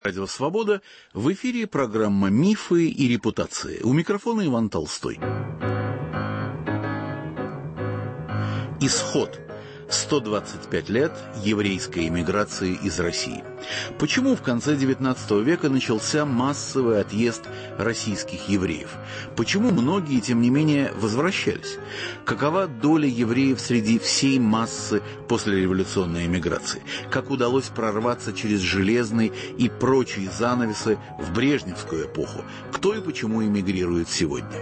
Радио «Свобода», в эфире программа «Мифы и репутации». У микрофона Иван Толстой. Исход. 125 лет еврейской эмиграции из России. Почему в конце XIX века начался массовый отъезд российских евреев? Почему многие, тем не менее, возвращались? Какова доля евреев среди всей массы послереволюционной эмиграции? Как удалось прорваться через железный и прочие занавесы в брежневскую эпоху? Кто и почему эмигрирует сегодня?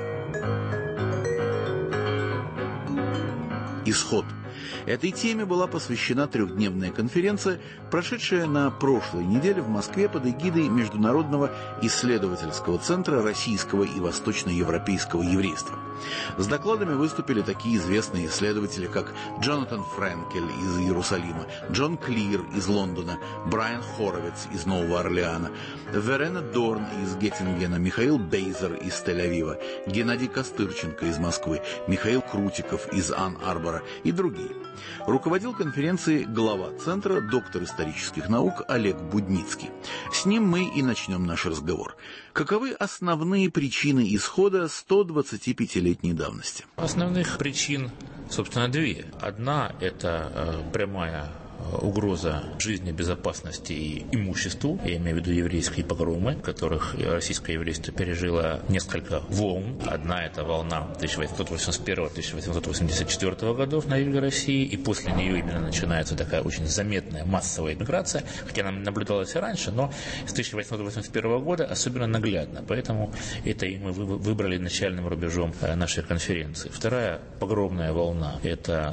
Исход. Этой теме была посвящена трехдневная конференция, прошедшая на прошлой неделе в Москве под эгидой Международного исследовательского центра российского и восточноевропейского еврейства. С докладами выступили такие известные исследователи, как Джонатан Френкель из Иерусалима, Джон Клир из Лондона, Брайан Хоровиц из Нового Орлеана, Верена Дорн из Геттингена, Михаил Бейзер из Тель-Авива, Геннадий Костырченко из Москвы, Михаил Крутиков из Ан-Арбора и другие. Руководил конференцией глава Центра, доктор исторических наук Олег Будницкий. С ним мы и начнем наш разговор. Каковы основные причины исхода 125-летней давности? Основных причин, собственно, две. Одна – это прямая угроза жизни, безопасности и имуществу. Я имею в виду еврейские погромы, которых российское еврейство пережило несколько волн. Одна – это волна 1881-1884 годов на юге России, и после нее именно начинается такая очень заметная массовая миграция, хотя она наблюдалась и раньше, но с 1881 года особенно наглядно. Поэтому это и мы выбрали начальным рубежом нашей конференции. Вторая погромная волна – это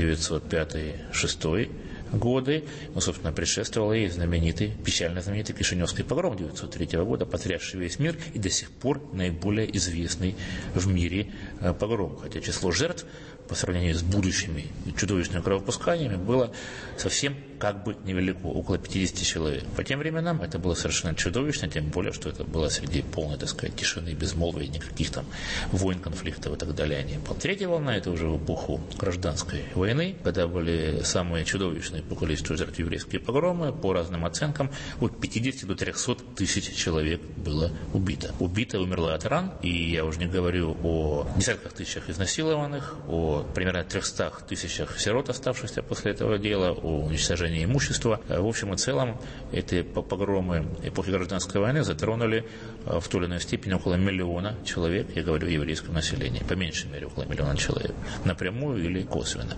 1905-1906 годы, собственно, предшествовал ей печально знаменитый Кишиневский погром 1903 года, потрясший весь мир и до сих пор наиболее известный в мире погром. Хотя число жертв по сравнению с будущими чудовищными кровопусканиями было совсем как бы невелико, около 50 человек. По тем временам это было совершенно чудовищно, тем более, что это было среди полной, так сказать, тишины, безмолвия, никаких там войн, конфликтов и так далее не было. Третья волна – это уже в эпоху гражданской войны, когда были самые чудовищные по количеству жертв еврейские погромы, по разным оценкам, от 50 до 300 тысяч человек было убито. Убито, умерло от ран, и я уже не говорю о десятках тысячах изнасилованных, о примерно 300 тысячах сирот, оставшихся после этого дела, о уничтожении имущества. В общем и целом, эти погромы эпохи гражданской войны затронули в той или иной степени около миллиона человек, я говорю о еврейском населении, по меньшей мере около миллиона человек, напрямую или косвенно.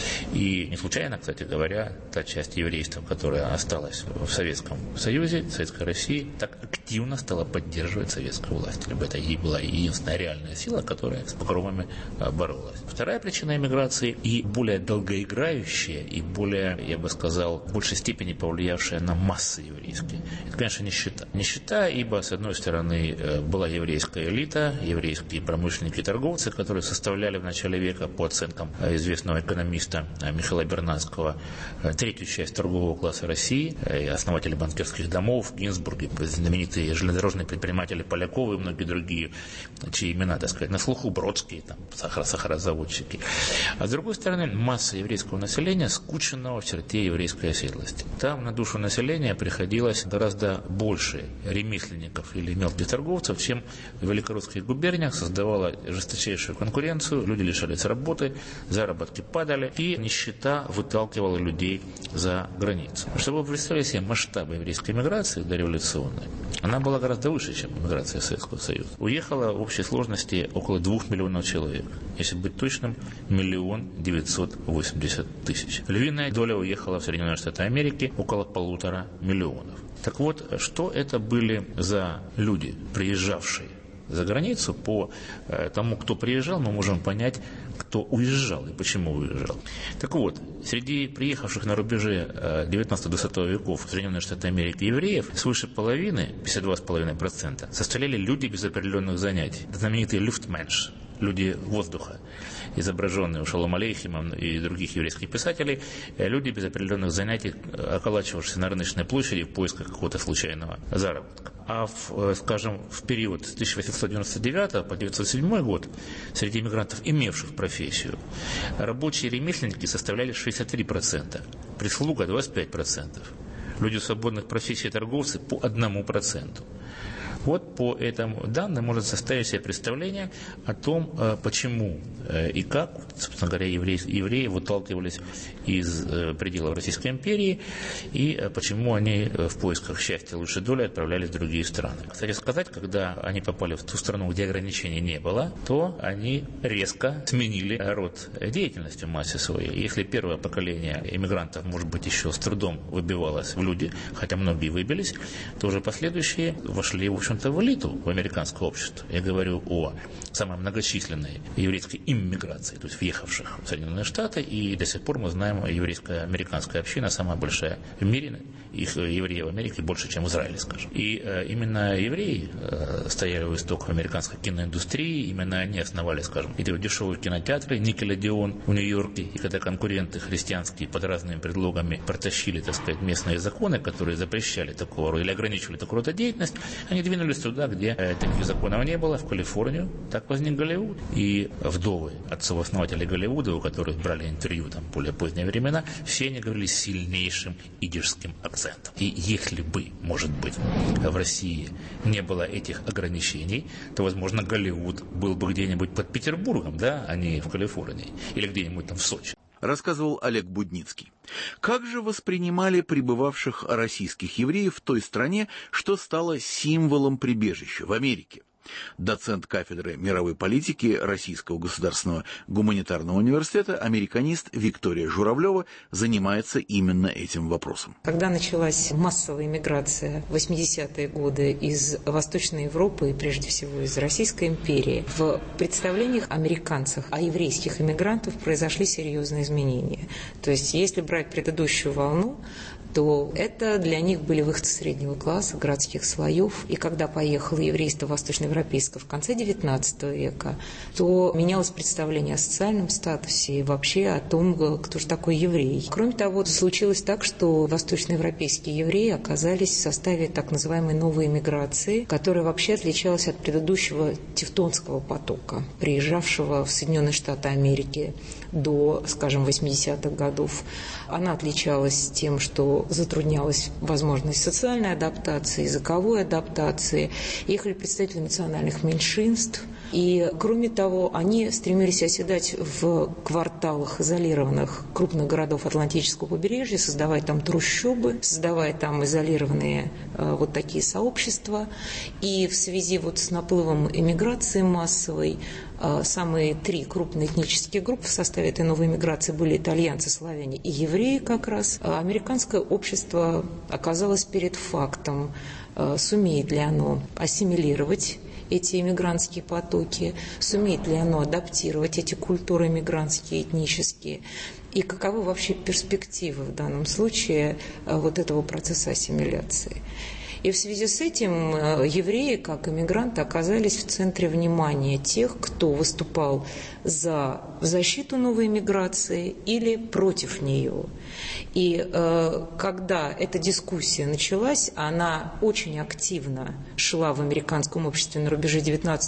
И не случайно, кстати говоря, та часть еврейства, которая осталась в Советском Союзе, в Советской России, так активно стала поддерживать советскую власть. Либо это ей была единственная реальная сила, которая с погромами боролась. Вторая причина эмиграции и более долгоиграющая, и более, я бы сказал, в большей степени повлиявшая на массы еврейские. Это, конечно, нищета. Нищета, ибо, с одной стороны, была еврейская элита, еврейские промышленники и торговцы, которые составляли в начале века, по оценкам известного экономиста Михаила Бернацкого, третью часть торгового класса России, основатели банкирских домов, Гинзбурги, знаменитые железнодорожные предприниматели Поляковы и многие другие, чьи имена, так сказать, на слуху, Бродские, там, сахарозаводчики. А с другой стороны, масса еврейского населения, скученного в черте еврейской оседлости. Там на душу населения приходилось гораздо больше ремесленников или мелких торговцев, чем в великорусских губерниях, создавала жесточайшую конкуренцию, люди лишались работы, заработки падали, и нищета выталкивала людей за границу. Чтобы вы представили себе масштабы еврейской миграции дореволюционной, она была гораздо выше, чем миграция Советского Союза. Уехало в общей сложности около 2 миллионов человек. Если быть точным, 1 980 000. Львиная доля уехала в Соединенные Штаты Америки, около 1,5 миллиона. Так вот, что это были за люди, приезжавшие за границу? По тому, кто приезжал, мы можем понять, кто уезжал и почему уезжал. Так вот, среди приехавших на рубеже 19-20 веков в Соединенные Штаты Америки евреев свыше половины, 52,5%, составляли люди без определенных занятий. Знаменитые люфтменш, люди воздуха, изображенные у Шолом Алейхима и других еврейских писателей, люди без определенных занятий, околачивавшиеся на рыночной площади в поисках какого-то случайного заработка. А скажем, в период с 1899 по 1907 год среди иммигрантов, имевших профессию, рабочие ремесленники составляли 63%, прислуга 25%. люди свободных профессий и торговцы по 1%. Вот по этим данным можно составить себе представление о том, почему и как, собственно говоря, евреи выталкивались из пределов Российской империи и почему они в поисках счастья лучшей доли отправлялись в другие страны. Кстати сказать, когда они попали в ту страну, где ограничений не было, то они резко сменили род деятельности в массе своей. Если первое поколение иммигрантов, может быть, еще с трудом выбивалось в люди, хотя многие выбились, то уже последующие вошли, в общем-то, в элиту, в американское общество. Я говорю о самой многочисленной еврейской иммиграции, то есть въехавших в Соединенные Штаты, и до сих пор мы знаем, еврейская американская община самая большая в мире, их евреев в Америке больше, чем в Израиле, скажем. И именно евреи стояли у истоков американской киноиндустрии, именно они основали, скажем, эти дешевые кинотеатры Никелодеон в Нью-Йорке, и когда конкуренты христианские под разными предлогами протащили, так сказать, местные законы, которые запрещали такого рода или ограничивали такого рода деятельность, они двинулись туда, где таких законов не было, в Калифорнию. Так возник Голливуд. И вдовы отцов-основателей Голливуда, у которых брали интервью там, в более поздние времена, все они говорили с сильнейшим идишским акцентом. И если бы, может быть, в России не было этих ограничений, то, возможно, Голливуд был бы где-нибудь под Петербургом, да, а не в Калифорнии, или где-нибудь там в Сочи. Рассказывал Олег Будницкий. Как же воспринимали прибывавших российских евреев в той стране, что стало символом прибежища, в Америке? Доцент кафедры мировой политики Российского государственного гуманитарного университета, американист Виктория Журавлева занимается именно этим вопросом. Когда началась массовая иммиграция в 80-е годы из Восточной Европы и прежде всего из Российской империи, в представлениях американцев о еврейских иммигрантах произошли серьезные изменения. То есть, если брать предыдущую волну, то это для них были выходцы среднего класса, городских слоев. И когда поехало еврейство восточноевропейское в конце XIX века, то менялось представление о социальном статусе и вообще о том, кто же такой еврей. Кроме того, случилось так, что восточноевропейские евреи оказались в составе так называемой новой эмиграции, которая вообще отличалась от предыдущего тевтонского потока, приезжавшего в Соединенные Штаты Америки до, скажем, 80-х годов. Она отличалась тем, что затруднялась возможность социальной адаптации, языковой адаптации. Ехали представители национальных меньшинств. И, кроме того, они стремились оседать в кварталах изолированных крупных городов Атлантического побережья, создавая там трущобы, создавая там изолированные вот такие сообщества. И в связи вот с наплывом эмиграции массовой самые три крупные этнические группы в составе этой новой эмиграции были итальянцы, славяне и евреи как раз. Американское общество оказалось перед фактом, сумеет ли оно ассимилировать эти иммигрантские потоки, сумеет ли оно адаптировать эти культуры иммигрантские, этнические, и каковы вообще перспективы в данном случае вот этого процесса ассимиляции. И в связи с этим евреи, как иммигранты, оказались в центре внимания тех, кто выступал за защиту новой иммиграции или против нее. И когда эта дискуссия началась, она очень активно шла в американском обществе на рубеже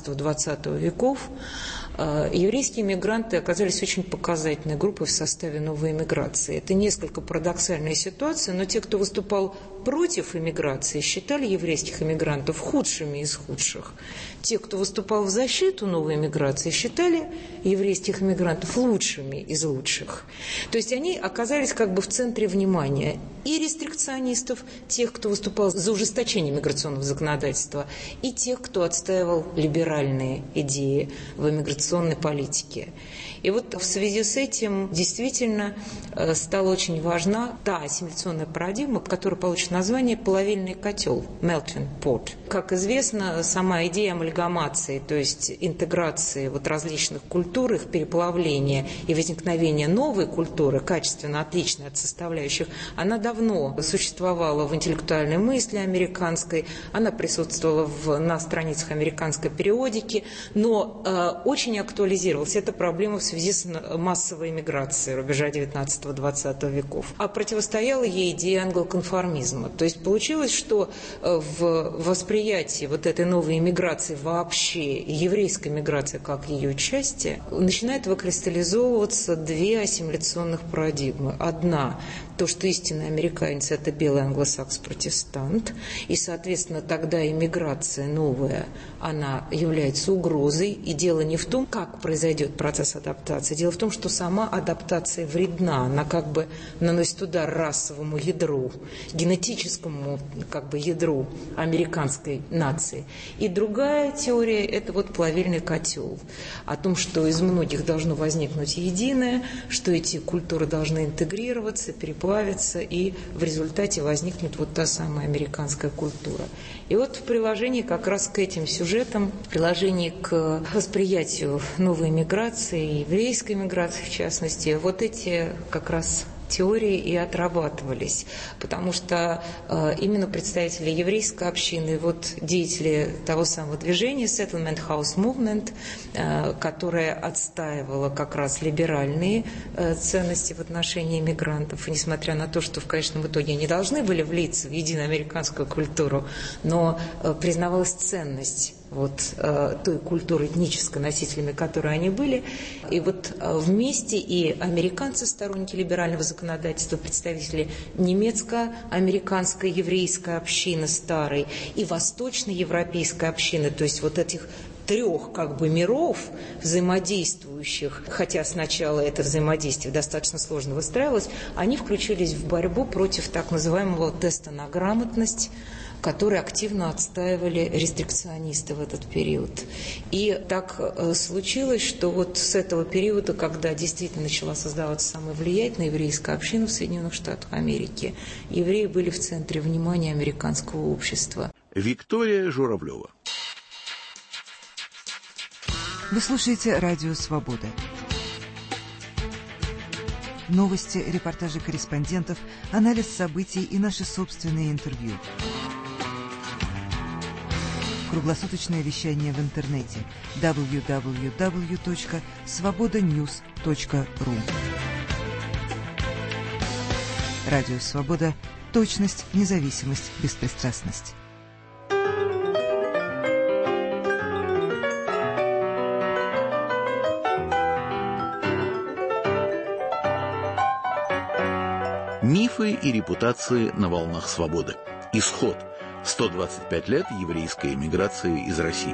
19-20 веков, еврейские мигранты оказались очень показательной группой в составе новой эмиграции. Это несколько парадоксальная ситуация, но те, кто выступал против эмиграции, считали еврейских эмигрантов худшими из худших. Те, кто выступал в защиту новой эмиграции, считали еврейских эмигрантов лучшими из лучших. То есть они оказались как бы в центре внимания и рестрикционистов, тех, кто выступал за ужесточение миграционного законодательства, и тех, кто отстаивал либеральные идеи в иммиграционной политике. И вот в связи с этим действительно стала очень важна та ассимиляционная парадигма, которая получит название «плавильный котел» – melting pot. Как известно, сама идея амальгамации, то есть интеграции вот различных культур, их переплавления и возникновения новой культуры, качественно отличной от составляющих, она давно существовала в интеллектуальной мысли американской, она присутствовала на страницах американской периодики, но очень актуализировалась эта проблема в связи с массовой эмиграцией рубежа 19-20 веков. А противостояла ей идея англоконформизма. То есть получилось, что в восприятии вот этой новой эмиграции вообще, еврейской эмиграции как ее части, начинает выкристаллизовываться две ассимиляционных парадигмы. Одна – то, что истинный американец – это белый англосакс-протестант, и, соответственно, тогда иммиграция новая, она является угрозой, и дело не в том, как произойдет процесс адаптации, дело в том, что сама адаптация вредна, она как бы наносит удар расовому ядру, генетическому как бы ядру американской нации. И другая теория – это вот плавильный котел, о том, что из многих должно возникнуть единое, что эти культуры должны интегрироваться, переплавиться, и в результате возникнет вот та самая американская культура. И вот в приложении как раз к этим сюжетам, в приложении к восприятию новой миграции, еврейской миграции в частности, вот эти как раз теории и отрабатывались, потому что именно представители еврейской общины, вот деятели того самого движения Settlement House Movement, которое отстаивало как раз либеральные ценности в отношении мигрантов, и несмотря на то, что в конечном итоге они должны были влиться в единую американскую культуру, но признавалась ценность вот той культуры этнической, носителями которой они были. И вот вместе и американцы, сторонники либерального законодательства, представители немецко-американской еврейской общины старой и восточноевропейской общины, то есть вот этих трех как бы миров взаимодействующих, хотя сначала это взаимодействие достаточно сложно выстраивалось, они включились в борьбу против так называемого теста на грамотность, который активно отстаивали рестрикционисты в этот период. И так случилось, что вот с этого периода, когда действительно начала создаваться самая влиятельная еврейская община в Соединенных Штатах Америки, евреи были в центре внимания американского общества. Виктория Журавлева. Вы слушаете «Радио Свобода». Новости, репортажи корреспондентов, анализ событий и наши собственные интервью. Круглосуточное вещание в интернете www.svobodanews.ru. Радио Свобода. Точность, независимость, беспристрастность. Мифы и репутации на волнах свободы. Исход. 125 лет еврейской эмиграции из России.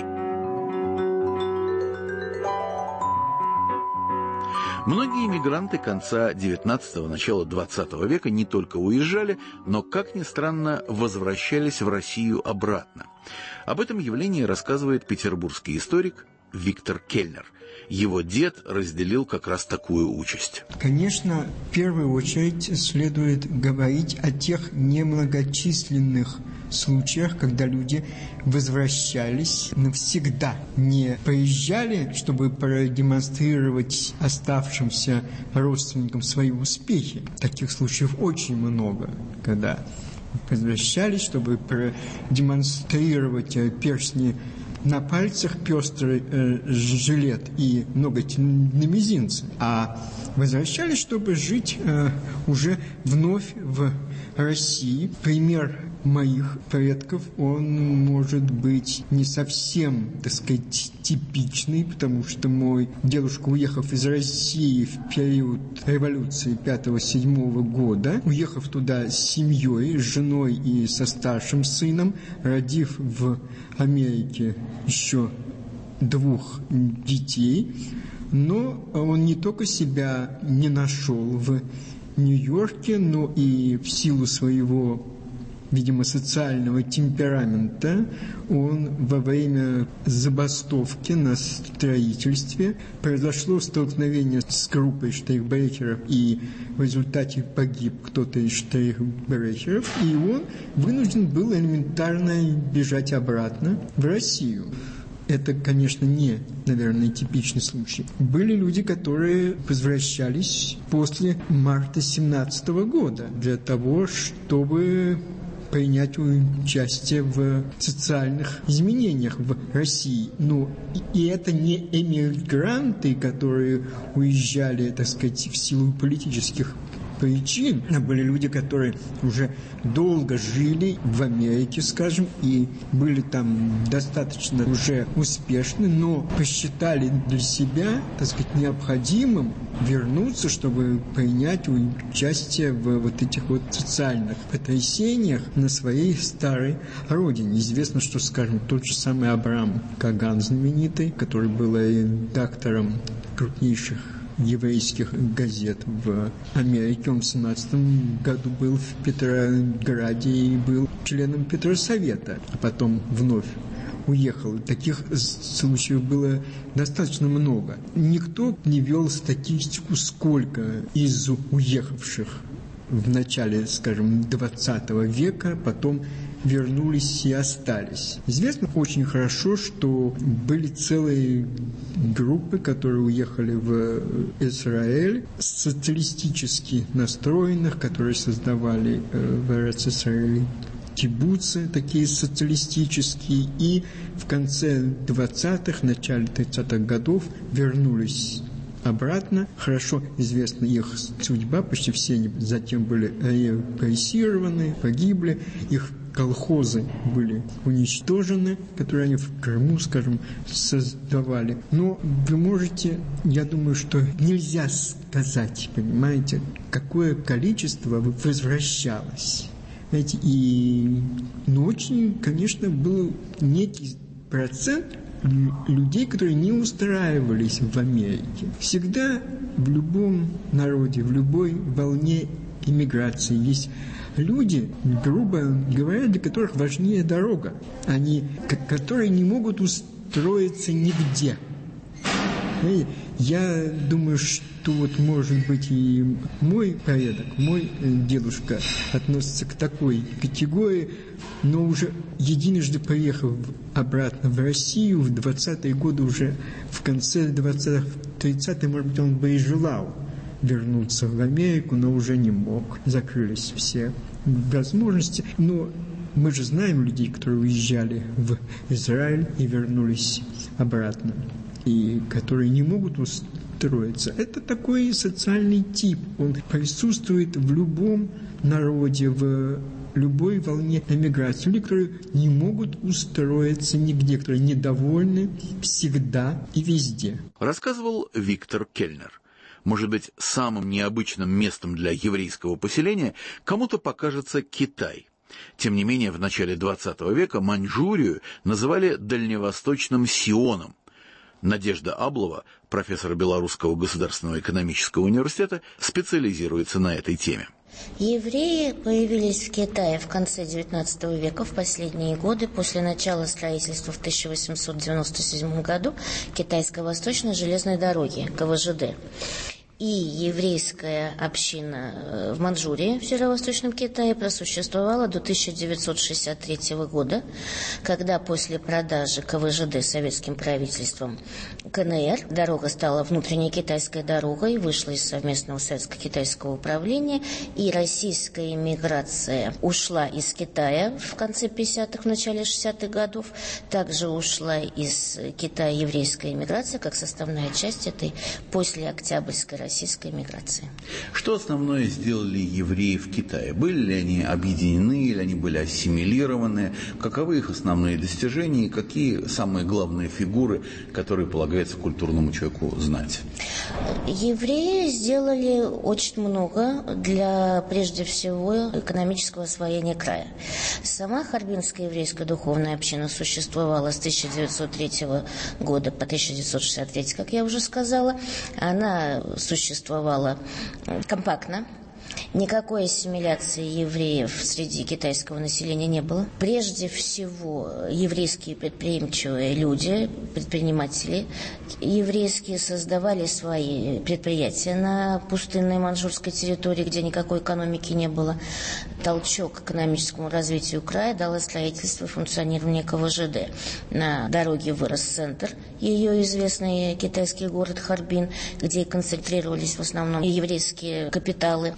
Многие эмигранты конца XIX – начала XX века не только уезжали, но, как ни странно, возвращались в Россию обратно. Об этом явлении рассказывает петербургский историк Виктор Кельнер. Его дед разделил как раз такую участь. Конечно, в первую очередь следует говорить о тех немногочисленных случаях, когда люди возвращались навсегда. Не приезжали, чтобы продемонстрировать оставшимся родственникам свои успехи. Таких случаев очень много, когда возвращались, чтобы продемонстрировать перстни на пальцах, пестрый жилет и ноготь на мизинце, а возвращались, чтобы жить уже вновь в России. Пример моих предков, он может быть не совсем, так сказать, типичный, потому что мой дедушка, уехав из России в период революции 5-7 года, уехав туда с семьей, с женой и со старшим сыном, родив в Америке еще 2 детей, но он не только себя не нашел в Нью-Йорке, но и в силу своего, видимо, социального темперамента, он во время забастовки на строительстве, произошло столкновение с группой штрихбрехеров, и в результате погиб кто-то из штрихбрехеров, и он вынужден был элементарно бежать обратно в Россию. Это, конечно, не, наверное, типичный случай. Были люди, которые возвращались после марта 17 года для того, чтобы принять участие в социальных изменениях в России. Но и это не эмигранты, которые уезжали, так сказать, в силу политических причин. Были люди, которые уже долго жили в Америке, скажем, и были там достаточно уже успешны, но посчитали для себя, так сказать, необходимым вернуться, чтобы принять участие в вот этих вот социальных потрясениях на своей старой родине. Известно, что, скажем, тот же самый Абрам Каган знаменитый, который был редактором крупнейших еврейских газет в Америке. Он в 17 году был в Петрограде и был членом Петросовета, а потом вновь уехал. Таких случаев было достаточно много. Никто не вел статистику, сколько из уехавших в начале, скажем, 20 века потом вернулись и остались. Известно очень хорошо, что были целые группы, которые уехали в Израиль, социалистически настроенных, которые создавали в Эрец-Исраэль кибуцы, такие социалистические, и в конце 20-х, начале 30-х годов вернулись обратно. Хорошо известна их судьба, почти все они затем были репрессированы, погибли, их колхозы были уничтожены, которые они в Крыму, скажем, создавали. Но вы можете, я думаю, что нельзя сказать, понимаете, какое количество возвращалось. Знаете, но очень, конечно, был некий процент людей, которые не устраивались в Америке. Всегда в любом народе, в любой волне иммиграции есть люди, грубо говоря, для которых важнее дорога, которые не могут устроиться нигде. Я думаю, что вот, может быть, и мой предок, мой дедушка относится к такой категории, но уже единожды поехав обратно в Россию в 20-е годы, уже в конце 20-х, 30-е, может быть, он бы и желал вернуться в Америку, но уже не мог. Закрылись все возможности. Но мы же знаем людей, которые уезжали в Израиль и вернулись обратно, и которые не могут устроиться. Это такой социальный тип. Он присутствует в любом народе, в любой волне эмиграции. Люди, которые не могут устроиться нигде, которые недовольны всегда и везде. Рассказывал Виктор Кельнер. Может быть, самым необычным местом для еврейского поселения кому-то покажется Китай. Тем не менее, в начале XX века Маньчжурию называли дальневосточным Сионом. Надежда Аблова, профессор Белорусского государственного экономического университета, специализируется на этой теме. Евреи появились в Китае в конце XIX века, в последние годы, после начала строительства в 1897 году Китайской Восточной железной дороги, КВЖД. И еврейская община в Маньчжурии, в Северо-Восточном Китае, просуществовала до 1963 года, когда после продажи КВЖД советским правительством КНР дорога стала внутренней китайской дорогой, вышла из совместного советско-китайского управления, и российская эмиграция ушла из Китая в конце 50-х, в начале 60-х годов. Также ушла из Китая еврейская эмиграция, как составная часть этой послеоктябрьской российской эмиграции. Что основное сделали евреи в Китае? Были ли они объединены, или они были ассимилированы? Каковы их основные достижения и какие самые главные фигуры, которые полагается культурному человеку знать? Евреи сделали очень много для, прежде всего, экономического освоения края. Сама Харбинская еврейская духовная община существовала с 1903 года по 1963, как я уже сказала. Она существовала компактно. Никакой ассимиляции евреев среди китайского населения не было. Прежде всего, еврейские предприимчивые люди, предприниматели еврейские создавали свои предприятия на пустынной маньчжурской территории, где никакой экономики не было. Толчок к экономическому развитию края дало строительство и функционирование КВЖД. На дороге вырос центр, ее известный китайский город Харбин, где концентрировались в основном еврейские капиталы. И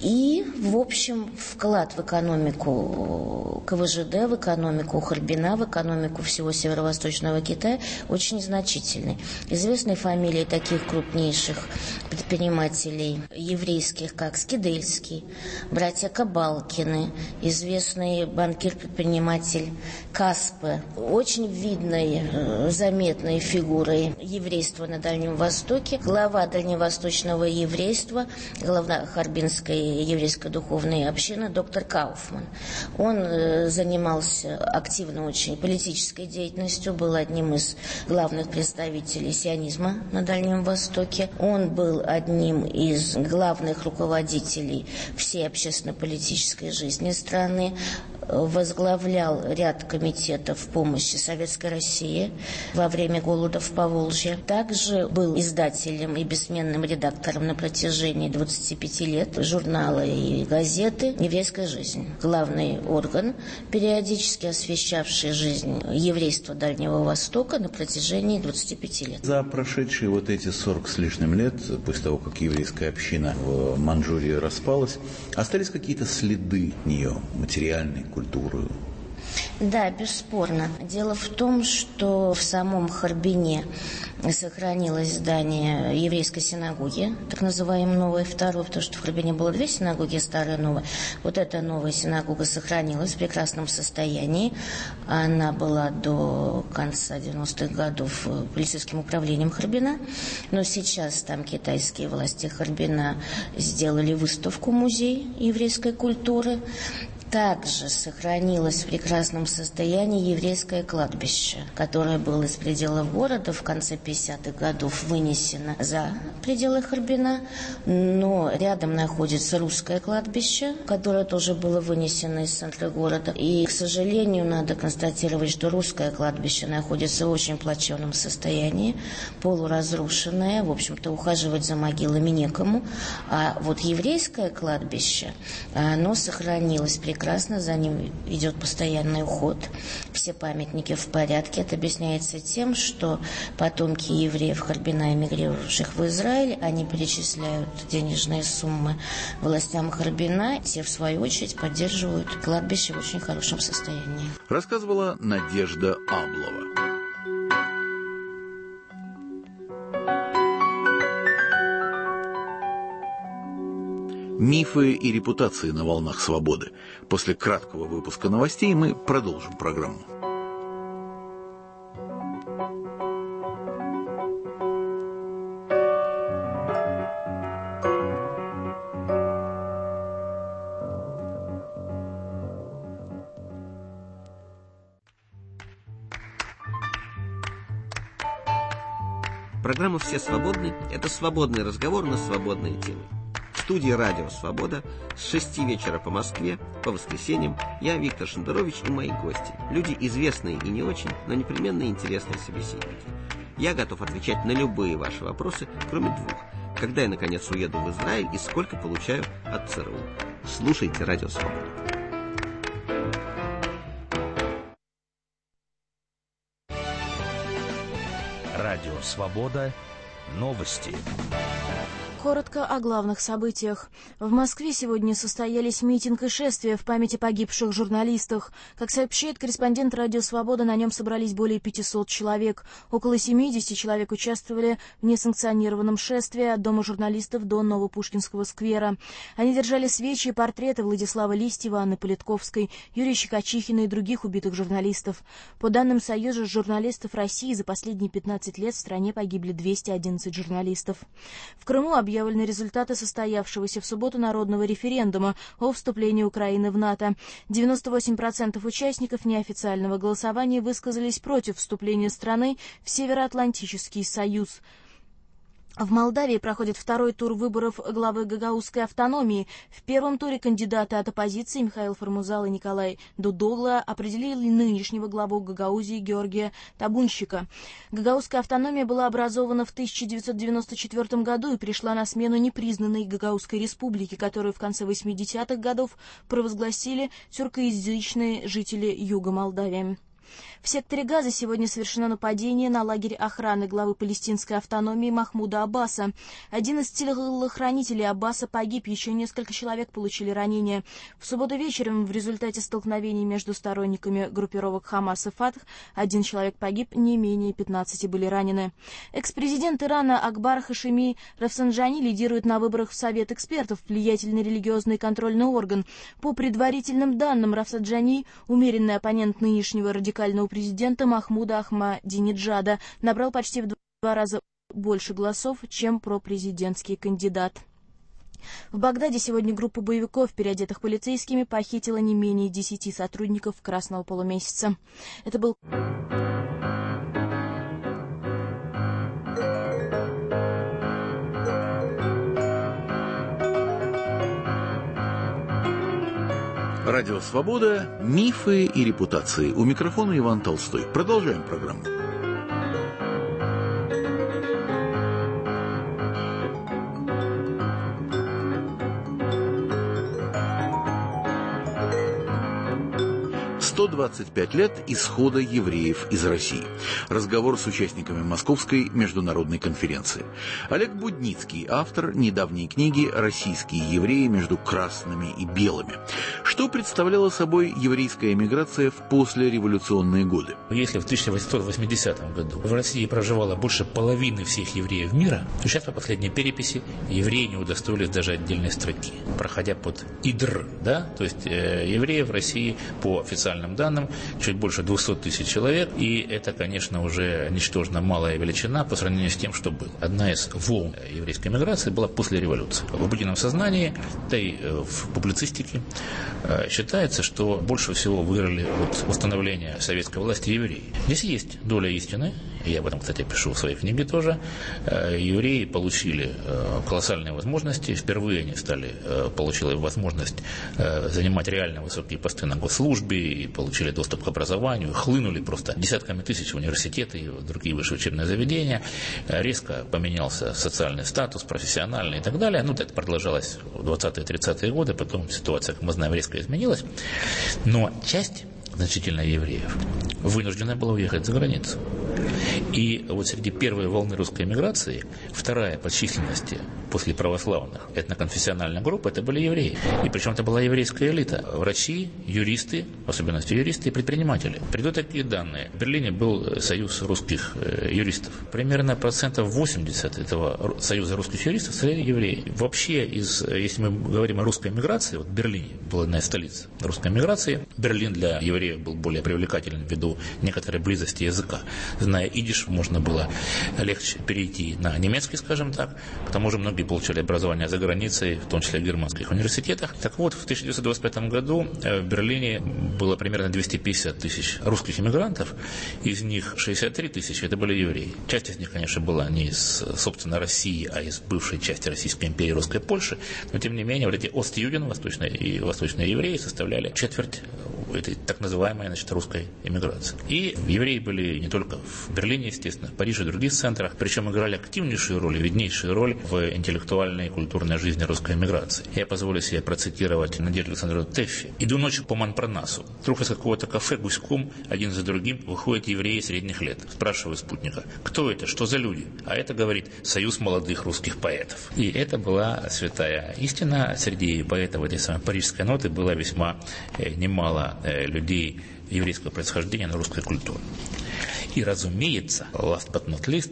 в общем, вклад в экономику КВЖД, в экономику Харбина, в экономику всего северо-восточного Китая очень значительный. Известны фамилии таких крупнейших предпринимателей еврейских, как Скидельский, братья Кабалкины, известный банкир-предприниматель Каспе, очень видной, заметной фигурой еврейства на Дальнем Востоке, глава дальневосточного еврейства, глава Харбинской еврейской духовной общины доктор Кауфман. Он занимался активно очень политической деятельностью, был одним из главных представителей сионизма на Дальнем Востоке. Он был одним из главных руководителей всей общественно-политической жизни страны, возглавлял ряд комитетов помощи Советской России во время голода в Поволжье. Также был издателем и бессменным редактором на протяжении 25 лет журнала и газеты «Еврейская жизнь». Главный орган, периодически освещавший жизнь еврейства Дальнего Востока на протяжении 25 лет. За прошедшие вот эти 40 с лишним лет, после того, как еврейская община в Манчжурии распалась, остались какие-то следы нее, материальной, культуры? Да, бесспорно. Дело в том, что в самом Харбине сохранилось здание еврейской синагоги, так называемой новой, второй, потому что в Харбине было две синагоги, старая и новая. Вот эта новая синагога сохранилась в прекрасном состоянии. Она была до конца 90-х годов полицейским управлением Харбина, но сейчас там китайские власти Харбина сделали выставку «Музей еврейской культуры». Также сохранилось в прекрасном состоянии еврейское кладбище, которое было из пределов города в конце 50-х годов вынесено за пределы Харбина, но рядом находится русское кладбище, которое тоже было вынесено из центра города. И, к сожалению, надо констатировать, что русское кладбище находится в очень плачевном состоянии, полуразрушенное, в общем-то, ухаживать за могилами некому. А вот еврейское кладбище, оно сохранилось прекрасно, за ним идет постоянный уход. Все памятники в порядке. Это объясняется тем, что потомки евреев Харбина, эмигрировавших в Израиль, они перечисляют денежные суммы властям Харбина. Те, в свою очередь, поддерживают кладбище в очень хорошем состоянии. Рассказывала Надежда Аблова. Мифы и репутации на волнах свободы. После краткого выпуска новостей мы продолжим программу. Программа «Все свободны» – это свободный разговор на свободные темы. В студии «Радио Свобода» с 6 вечера по Москве, по воскресеньям, я, Виктор Шендерович, и мои гости. Люди известные и не очень, но непременно интересные собеседники. Я готов отвечать на любые ваши вопросы, кроме двух. Когда я, наконец, уеду в Израиль и сколько получаю от ЦРУ. Слушайте «Радио Свобода». Радио «Свобода». Новости. Коротко о главных событиях. В Москве сегодня состоялись митинг и шествие в память о погибших журналистах. Как сообщает корреспондент «Радио Свобода», на нем собрались более 500 человек. Около 70 человек участвовали в несанкционированном шествии от Дома журналистов до Новопушкинского сквера. Они держали свечи и портреты Владислава Листьева, Анны Политковской, Юрия Щекочихина и других убитых журналистов. По данным Союза журналистов России, за последние 15 лет в стране погибли 211 журналистов. В Крыму объявлены результаты состоявшегося в субботу народного референдума о вступлении Украины в НАТО. 98% участников неофициального голосования высказались против вступления страны в Североатлантический союз. В Молдавии проходит второй тур выборов главы гагаузской автономии. В первом туре кандидаты от оппозиции Михаил Формузал и Николай Дудогла определили нынешнего главу Гагаузии Георгия Табунщика. Гагаузская автономия была образована в 1994 году и пришла на смену непризнанной Гагаузской республике, которую в конце 80-х годов провозгласили тюркоязычные жители юга Молдавии. В секторе Газа сегодня совершено нападение на лагерь охраны главы палестинской автономии Махмуда Аббаса. Один из телохранителей Аббаса погиб, еще несколько человек получили ранения. В субботу вечером в результате столкновений между сторонниками группировок Хамас и Фатх один человек погиб, не менее 15 были ранены. Экс-президент Ирана Акбар Хашеми Рафсанджани лидирует на выборах в Совет экспертов, влиятельный религиозный контрольный орган. По предварительным данным, Рафсанджани, умеренный оппонент нынешнего радикального президента Махмуда Ахмадинеджада, набрал почти в 2 раза больше голосов, чем пропрезидентский кандидат. В Багдаде сегодня группа боевиков, переодетых полицейскими, похитила не менее 10 сотрудников Красного полумесяца. Это был... Радио «Свобода», мифы и репутации. У микрофона Иван Толстой. Продолжаем программу. «125 лет исхода евреев из России». Разговор с участниками Московской международной конференции. Олег Будницкий, автор недавней книги «Российские евреи между красными и белыми». Что представляла собой еврейская эмиграция в послереволюционные годы? Если в 1880 году в России проживало больше половины всех евреев мира, то сейчас по последней переписи евреи не удостоились даже отдельной строки, проходя под ИДР, да, то есть евреев в России по официальным данным чуть больше 200 тысяч человек, и это, конечно, уже ничтожно малая величина по сравнению с тем, что было. Одна из волн еврейской миграции была после революции. В обыденном сознании, да и в публицистике считается, что больше всего выиграли от установления советской власти евреи. Здесь есть доля истины, я об этом, кстати, пишу в своей книге тоже. Евреи получили колоссальные возможности, впервые они получили возможность занимать реально высокие посты на госслужбе, и получили доступ к образованию, хлынули просто десятками тысяч в университеты и в другие высшие учебные заведения. Резко поменялся социальный статус, профессиональный и так далее. Ну, это продолжалось в 20-30-е годы, потом ситуация, как мы знаем, резко изменилась. Но часть значительно евреев вынуждена была уехать за границу. И вот среди первой волны русской эмиграции, вторая по численности после православных этноконфессиональных групп, это были евреи. И причем это была еврейская элита. Врачи, юристы, в особенности юристы и предприниматели. Приду такие данные. В Берлине был союз русских юристов. Примерно 80% этого союза русских юристов составляли евреи. Вообще, если мы говорим о русской эмиграции, вот в Берлине была одна из столиц русской эмиграции, Берлин для евреев был более привлекателен ввиду некоторой близости языка. Зная идиш, можно было легче перейти на немецкий, скажем так. К тому же многие получали образование за границей, в том числе в германских университетах. Так вот, в 1925 году в Берлине было примерно 250 тысяч русских иммигрантов, из них 63 тысячи это были евреи. Часть из них, конечно, была не из, собственно, России, а из бывшей части Российской империи, русской Польши, но тем не менее вот эти остюден, восточные евреи, составляли четверть этой так называемой, русской эмиграции. И евреи были не только в Берлине, естественно, в Париже и других центрах, причем играли активнейшую роль, виднейшую роль в интеллектуальной и культурной жизни русской эмиграции. Я позволю себе процитировать Надежду Александровну Тэффи. «Иду ночью по Монпарнасу. Вдруг из какого-то кафе гуськом, один за другим, выходят евреи средних лет. Спрашиваю спутника, кто это, что за люди? А это, говорит, союз молодых русских поэтов». И это была святая истина. Среди поэтов этой самой парижской ноты было весьма немало людей еврейского происхождения на русской культуре. И, разумеется, last but not least,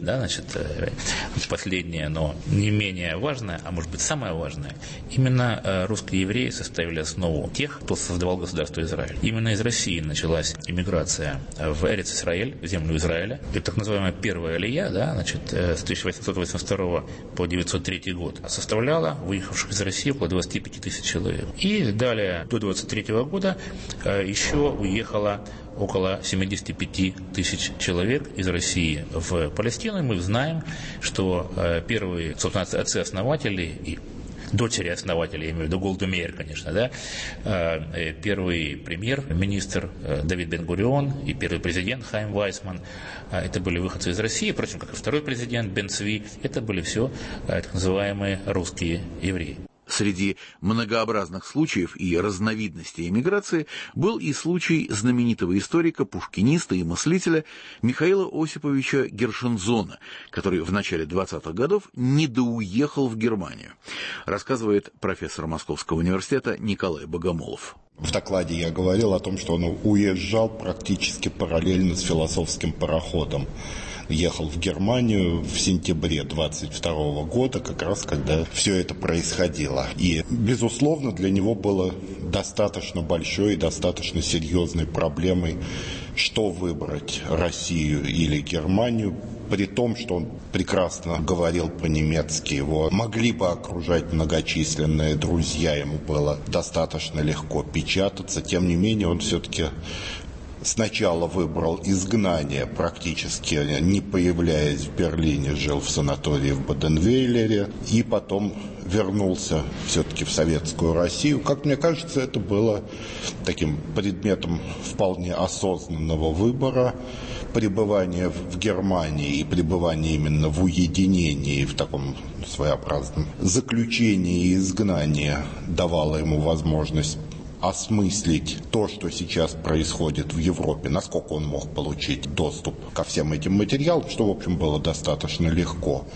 последнее, но не менее важное, а может быть самое важное, именно русские евреи составили основу тех, кто создавал государство Израиль. Именно из России началась иммиграция в Эрец-Исраэль, в землю Израиля. И так называемая первая алия, с 1882 по 903 год, составляла выехавших из России около 25 тысяч человек. И далее, до 23 года, еще уехало около 75 тысяч человек из России в Палестину. И мы знаем, что первые, собственно, отцы-основатели и дочери основателей, я имею в виду Голду Меир, конечно, первый премьер-министр Давид Бен-Гурион и первый президент Хайм Вайцман, это были выходцы из России, впрочем, как и второй президент Бен Цви, это были все так называемые русские евреи. Среди многообразных случаев и разновидностей эмиграции был и случай знаменитого историка, пушкиниста и мыслителя Михаила Осиповича Гершензона, который в начале 20-х годов недоуехал в Германию, рассказывает профессор Московского университета Николай Богомолов. В докладе я говорил о том, что он уезжал практически параллельно с философским пароходом. Ехал в Германию в сентябре 22 года, как раз когда все это происходило. И, безусловно, для него было достаточно большой и достаточно серьезной проблемой, что выбрать, Россию или Германию. При том, что он прекрасно говорил по-немецки, его могли бы окружать многочисленные друзья, ему было достаточно легко печататься. Тем не менее, он все-таки сначала выбрал изгнание, практически не появляясь в Берлине, жил в санатории в Баденвейлере, и потом вернулся все-таки в Советскую Россию. Как мне кажется, это было таким предметом вполне осознанного выбора. Пребывание в Германии и пребывание именно в уединении, в таком своеобразном заключении и изгнании давало ему возможность осмыслить то, что сейчас происходит в Европе, насколько он мог получить доступ ко всем этим материалам, что, в общем, было достаточно легко.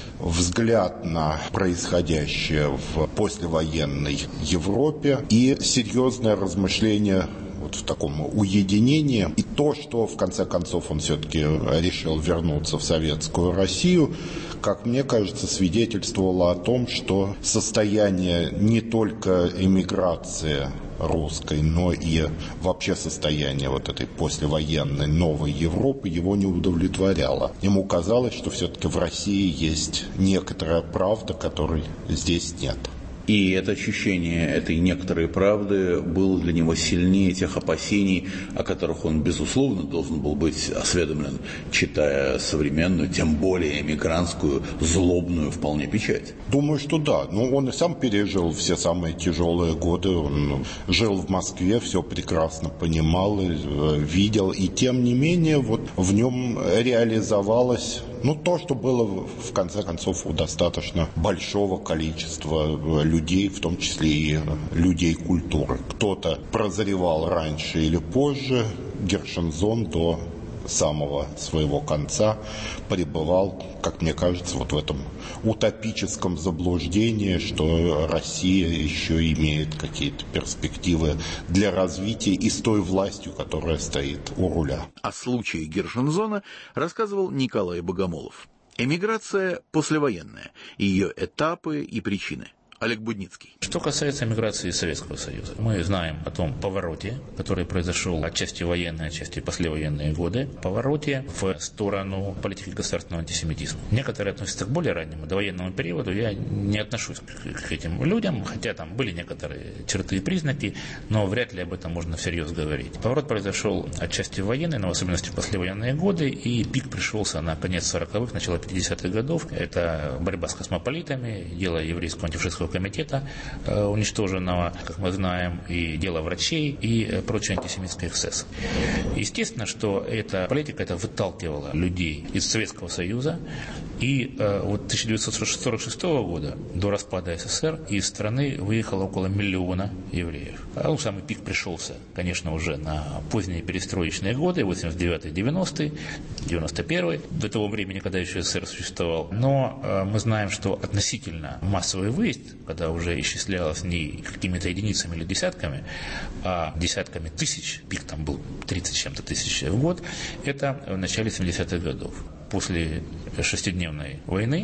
Взгляд на происходящее в послевоенной Европе и серьезное размышление вот в таком уединении. И то, что в конце концов он все-таки решил вернуться в Советскую Россию, как мне кажется, свидетельствовало о том, что состояние не только эмиграции русской, но и вообще состояние вот этой послевоенной новой Европы его не удовлетворяло. Ему казалось, что все-таки в России есть некоторая правда, которой здесь нет. И это ощущение этой некоторой правды было для него сильнее тех опасений, о которых он, безусловно, должен был быть осведомлен, читая современную, тем более эмигрантскую, злобную вполне печать. Думаю, что да. Но он и сам пережил все самые тяжелые годы. Он жил в Москве, все прекрасно понимал, видел. И тем не менее, вот в нем реализовалось то, что было, в конце концов, у достаточно большого количества людей, в том числе и людей культуры. Кто-то прозревал раньше или позже. Гершензон до самого своего конца пребывал, как мне кажется, вот в этом утопическом заблуждении, что Россия еще имеет какие-то перспективы для развития и с той властью, которая стоит у руля. О случае Гершензона рассказывал Николай Богомолов. Эмиграция послевоенная, ее этапы и причины. Олег Будницкий. Что касается эмиграции из Советского Союза, мы знаем о том повороте, который произошел отчасти военные, отчасти послевоенные годы, повороте в сторону политики государственного антисемитизма. Некоторые относятся к более раннему, довоенному периоду. Я не отношусь к этим людям, хотя там были некоторые черты и признаки, но вряд ли об этом можно всерьез говорить. Поворот произошел отчасти военный, но в особенности в послевоенные годы, и пик пришелся на конец 40-х, начало 50-х годов. Это борьба с космополитами, дело еврейского антифашистского комитета, уничтоженного, как мы знаем, и дело врачей, и прочие антисемитские эксцессы. Естественно, что эта политика выталкивала людей из Советского Союза, и вот 1946 года, до распада СССР, из страны выехало около 1 миллиона евреев. Самый пик пришелся, конечно, уже на поздние перестроечные годы, 89-й, 90-й, 91-й, до того времени, когда еще СССР существовал. Но мы знаем, что относительно массовый выезд, когда уже исчислялось не какими-то единицами или десятками, а десятками тысяч, пик там был 30 с чем-то тысяч в год, это в начале 70-х годов. После шестидневной войны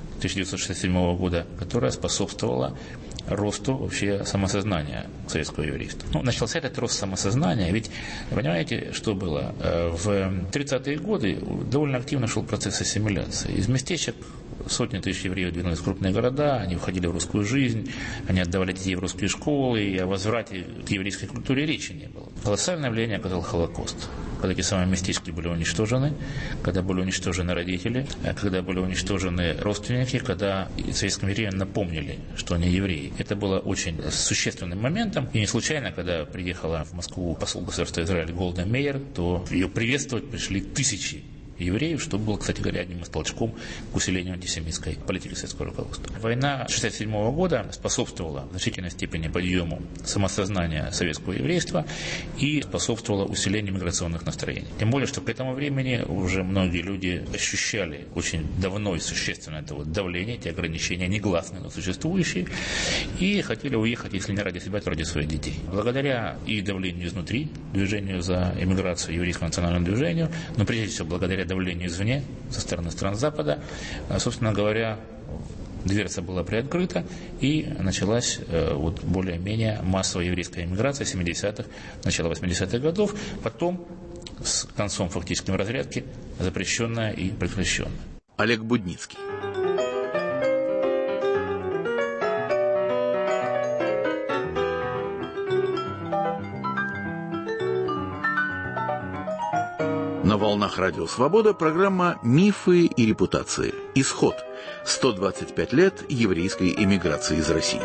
1967 года, которая способствовала росту вообще самосознания советского еврейства. Начался этот рост самосознания, ведь, понимаете, что было? В 30-е годы довольно активно шел процесс ассимиляции. Из местечек сотни тысяч евреев двинулись в крупные города, они входили в русскую жизнь, они отдавали детей в русские школы, и о возврате к еврейской культуре речи не было. Колоссальное влияние оказал Холокост. Когда эти самые местечки были уничтожены, когда были уничтожены родители, когда были уничтожены родственники, когда советским евреям напомнили, что они евреи. Это было очень существенным моментом. И не случайно, когда приехала в Москву посол государства Израиль Голда Меир, то ее приветствовать пришли тысячи евреев, что было, кстати говоря, одним из толчков к усилению антисемитской политики советского руководства. Война 1967 года способствовала в значительной степени подъему самосознания советского еврейства и способствовала усилению миграционных настроений. Тем более, что к этому времени уже многие люди ощущали очень давно и существенно это давление, эти ограничения, негласные, но существующие, и хотели уехать, если не ради себя, то ради своих детей. Благодаря и давлению изнутри, движению за эмиграцию, еврейскому национальному движению, но прежде всего благодаря давлению извне, со стороны стран Запада, собственно говоря, дверца была приоткрыта, и началась более-менее массовая еврейская эмиграция 70-х, начало 80-х годов, потом с концом фактической разрядки запрещенная и прекращенная. Олег Будницкий. На волнах Радио Свобода программа «Мифы и репутации. Исход. 125 лет еврейской эмиграции из России».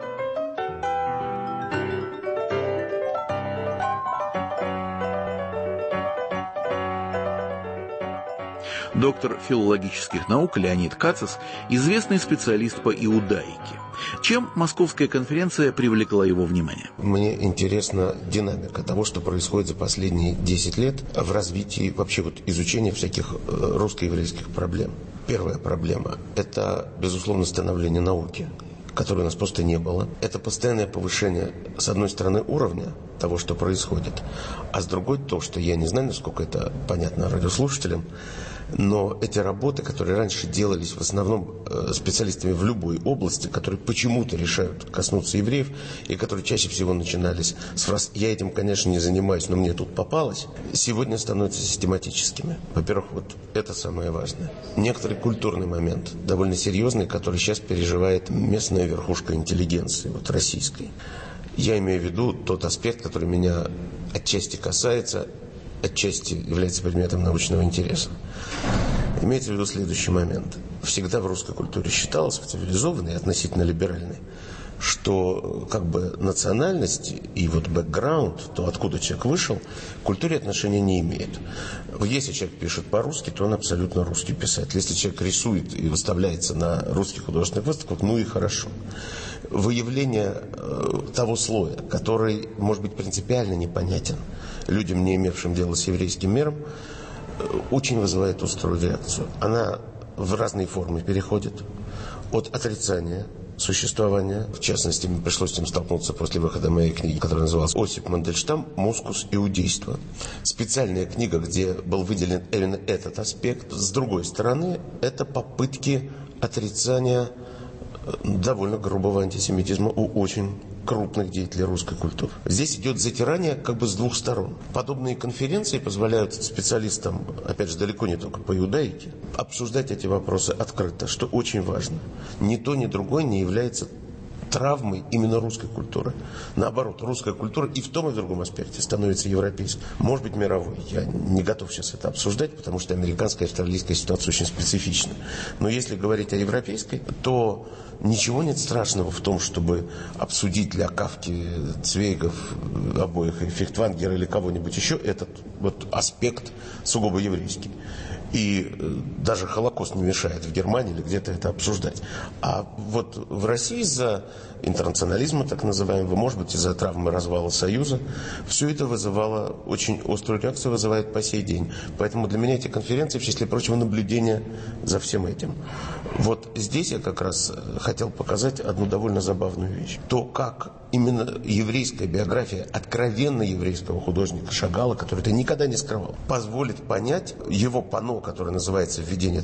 Доктор филологических наук Леонид Кацис – известный специалист по иудаике. Чем Московская конференция привлекла его внимание? Мне интересна динамика того, что происходит за последние 10 лет в развитии вообще изучения всяких русско-еврейских проблем. Первая проблема – это, безусловно, становление науки, которой у нас просто не было. Это постоянное повышение, с одной стороны, уровня того, что происходит, а с другой то, что я не знаю, насколько это понятно радиослушателям, но эти работы, которые раньше делались в основном специалистами в любой области, которые почему-то решают коснуться евреев, и которые чаще всего начинались с фраз «я этим, конечно, не занимаюсь, но мне тут попалось», сегодня становятся систематическими. Во-первых, это самое важное. Некоторый культурный момент, довольно серьезный, который сейчас переживает местная верхушка интеллигенции, российской. Я имею в виду тот аспект, который меня отчасти касается, отчасти является предметом научного интереса. Имеется в виду следующий момент. Всегда в русской культуре считалось, в цивилизованной и относительно либеральной, что национальность и бэкграунд, то, откуда человек вышел, к культуре отношения не имеет. Если человек пишет по-русски, то он абсолютно русский писатель. Если человек рисует и выставляется на русских художественных выставках, и хорошо. Выявление того слоя, который, может быть, принципиально непонятен людям, не имевшим дела с еврейским миром, очень вызывает острую реакцию. Она в разные формы переходит. От отрицания существования, в частности, мне пришлось с этим столкнуться после выхода моей книги, которая называлась «Осип Мандельштам. Мускус иудейства». Специальная книга, где был выделен именно этот аспект. С другой стороны, это попытки отрицания довольно грубого антисемитизма у очень крупных деятелей русской культуры. Здесь идет затирание с двух сторон. Подобные конференции позволяют специалистам, опять же, далеко не только по иудаике, обсуждать эти вопросы открыто, что очень важно. Ни то, ни другое не является травмой именно русской культуры. Наоборот, русская культура и в том, и в другом аспекте становится европейской. Может быть, мировой. Я не готов сейчас это обсуждать, потому что американская и австралийская ситуация очень специфична. Но если говорить о европейской, то ничего нет страшного в том, чтобы обсудить для Кафки, Цвейгов, обоих, и Фихтвангера или кого-нибудь еще этот аспект сугубо еврейский. И даже Холокост не мешает в Германии или где-то это обсуждать. А в России из-за интернационализма, так называемого, может быть, из-за травмы развала Союза, все это вызывало очень острую реакцию, вызывает по сей день. Поэтому для меня эти конференции, в числе прочего, наблюдение за всем этим. Здесь я как раз хотел показать одну довольно забавную вещь. То, как именно еврейская биография откровенно еврейского художника Шагала, который это никогда не скрывал, позволит понять его панно, которое называется «Введение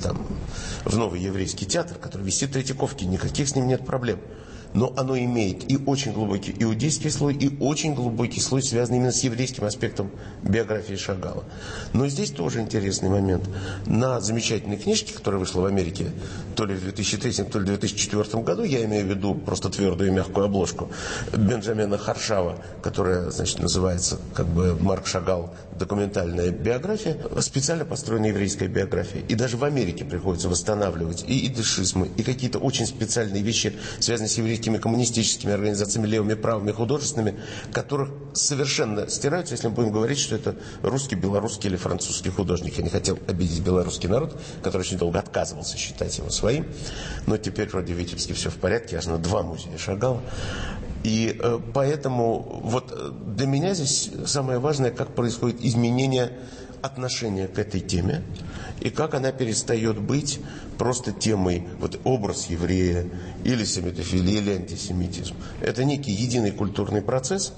в новый еврейский театр», который висит в Третьяковке, никаких с ним нет проблем. Но оно имеет и очень глубокий иудейский слой, и очень глубокий слой, связанный именно с еврейским аспектом биографии Шагала. Но здесь тоже интересный момент. На замечательной книжке, которая вышла в Америке то ли в 2003, то ли в 2004 году, я имею в виду просто твердую и мягкую обложку, Бенджамина Харшава, которая, называется Марк Шагал, документальная биография, специально построенная еврейская биография. И даже в Америке приходится восстанавливать и идышизмы, и какие-то очень специальные вещи, связанные с еврейским еврейскими коммунистическими организациями, левыми, правыми, художественными, которых совершенно стираются, если мы будем говорить, что это русский, белорусский или французский художник. Я не хотел обидеть белорусский народ, который очень долго отказывался считать его своим, но теперь вроде в Витебске все в порядке, аж на 2 музея шагал. И поэтому вот для меня здесь самое важное, как происходит изменение отношения к этой теме, и как она перестает быть просто темой, вот образ еврея, или семитофилия, или антисемитизм. Это некий единый культурный процесс,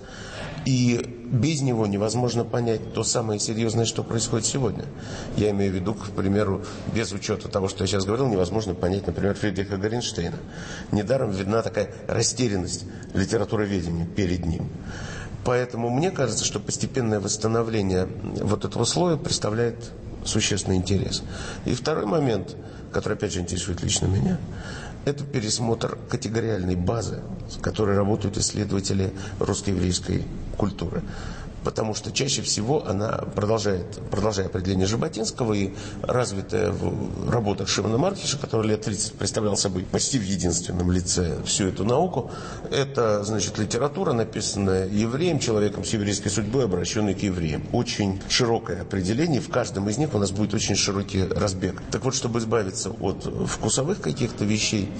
и без него невозможно понять то самое серьезное, что происходит сегодня. Я имею в виду, к примеру, без учета того, что я сейчас говорил, невозможно понять, например, Фридриха Горенштейна. Недаром видна такая растерянность литературоведения перед ним. Поэтому мне кажется, что постепенное восстановление вот этого слоя представляет существенный интерес. И второй момент, который опять же интересует лично меня, это пересмотр категориальной базы, с которой работают исследователи русско-еврейской культуры. Потому что чаще всего она, продолжая определение Жаботинского и развитая в работах Шимона Маркиша, который лет 30 представлял собой почти в единственном лице всю эту науку, это, значит, литература, написанная евреем, человеком с еврейской судьбой, обращенной к евреям. Очень широкое определение, в каждом из них у нас будет очень широкий разбег. Так вот, чтобы избавиться от вкусовых каких-то вещей,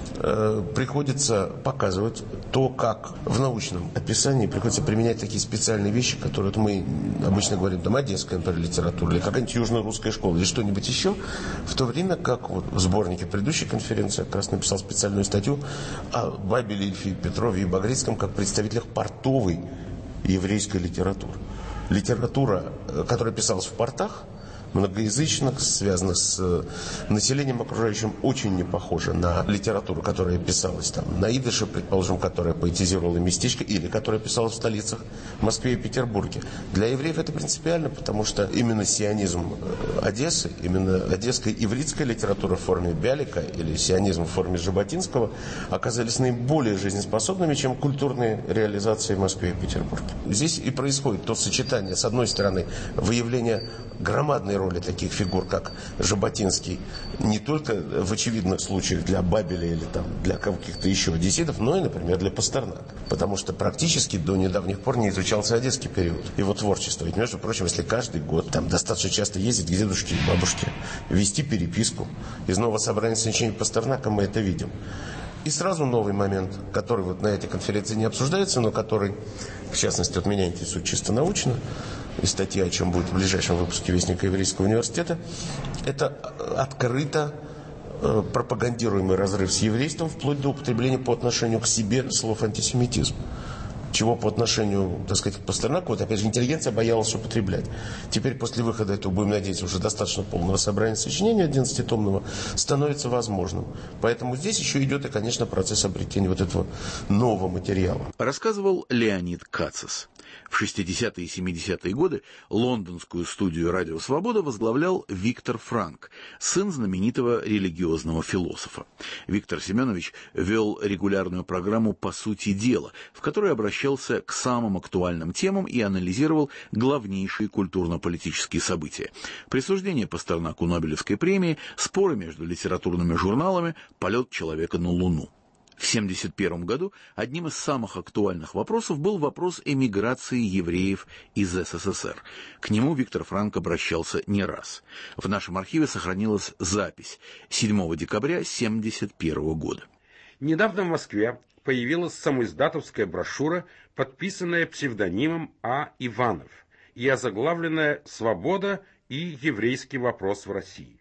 приходится показывать то, как в научном описании приходится применять такие специальные вещи, которые мы обычно говорим, там, одесская, например, литература, или какая-нибудь южно-русская школа, или что-нибудь еще, в то время как вот в сборнике предыдущей конференции я как раз написал специальную статью о Бабеле, Ильфе, Петрове и Багрицком как представителях портовой еврейской литературы. Литература, которая писалась в портах, многоязычных, связанных с населением окружающим, очень не похожа на литературу, которая писалась там на идыше, предположим, которая поэтизировала местечко, или которая писалась в столицах Москве и Петербурге. Для евреев это принципиально, потому что именно сионизм Одессы, именно одесская ивритская литература в форме Бялика или сионизм в форме Жаботинского оказались наиболее жизнеспособными, чем культурные реализации в Москве и Петербурге. Здесь и происходит то сочетание, с одной стороны, выявления громадной роли таких фигур, как Жаботинский, не только в очевидных случаях для Бабеля или там, для каких-то еще одесситов, но и, например, для Пастернака. Потому что практически до недавних пор не изучался одесский период, его творчество. Ведь, между прочим, если каждый год там достаточно часто ездить к дедушке и бабушке, вести переписку, из нового собрания сочинений Пастернака мы это видим. И сразу новый момент, который вот на этой конференции не обсуждается, но который, в частности, от меня интересует чисто научно, и статья, о чем будет в ближайшем выпуске Вестника Еврейского университета, это открыто пропагандируемый разрыв с еврейством, вплоть до употребления по отношению к себе слов антисемитизм. Чего по отношению, так сказать, к Пастернаку, вот опять же, интеллигенция боялась употреблять. Теперь после выхода этого, будем надеяться, уже достаточно полного собрания сочинений 11-томного, становится возможным. Поэтому здесь еще идет и, конечно, процесс обретения вот этого нового материала. Рассказывал Леонид Кацис. В 60-е и 70-е годы лондонскую студию «Радио Свобода» возглавлял Виктор Франк, сын знаменитого религиозного философа. Виктор Семенович вел регулярную программу «По сути дела», в которой обращался к самым актуальным темам и анализировал главнейшие культурно-политические события. Присуждение Пастернаку Нобелевской премии, споры между литературными журналами, полет человека на Луну. В 1971 году одним из самых актуальных вопросов был вопрос эмиграции евреев из СССР. К нему Виктор Франк обращался не раз. В нашем архиве сохранилась запись 7 декабря 1971 года. Недавно в Москве появилась самоиздатовская брошюра, подписанная псевдонимом А. Иванов и озаглавленная «Свобода и еврейский вопрос в России».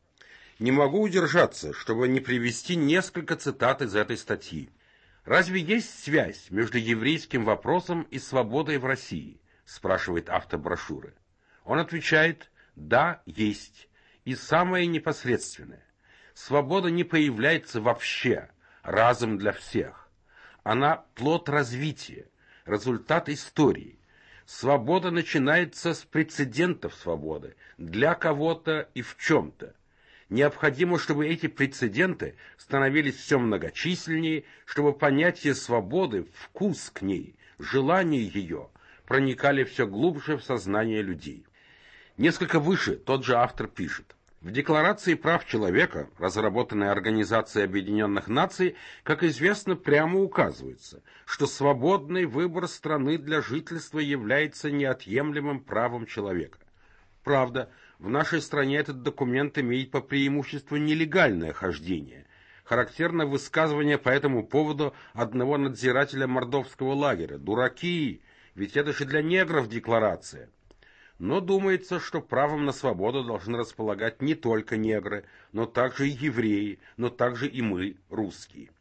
Не могу удержаться, чтобы не привести несколько цитат из этой статьи. «Разве есть связь между еврейским вопросом и свободой в России?» – спрашивает автор брошюры. Он отвечает: «Да, есть. И самое непосредственное. Свобода не появляется вообще, разом для всех. Она плод развития, результат истории. Свобода начинается с прецедентов свободы, для кого-то и в чем-то. Необходимо, чтобы эти прецеденты становились все многочисленнее, чтобы понятие свободы, вкус к ней, желание ее проникали все глубже в сознание людей». Несколько выше тот же автор пишет: В Декларации прав человека, разработанной Организацией Объединенных Наций, как известно, прямо указывается, что свободный выбор страны для жительства является неотъемлемым правом человека. Правда, в нашей стране этот документ имеет по преимуществу нелегальное хождение. Характерно высказывание по этому поводу одного надзирателя мордовского лагеря: «Дураки, ведь это же для негров декларация». Но думается, что правом на свободу должны располагать не только негры, но также и евреи, но также и мы, русские.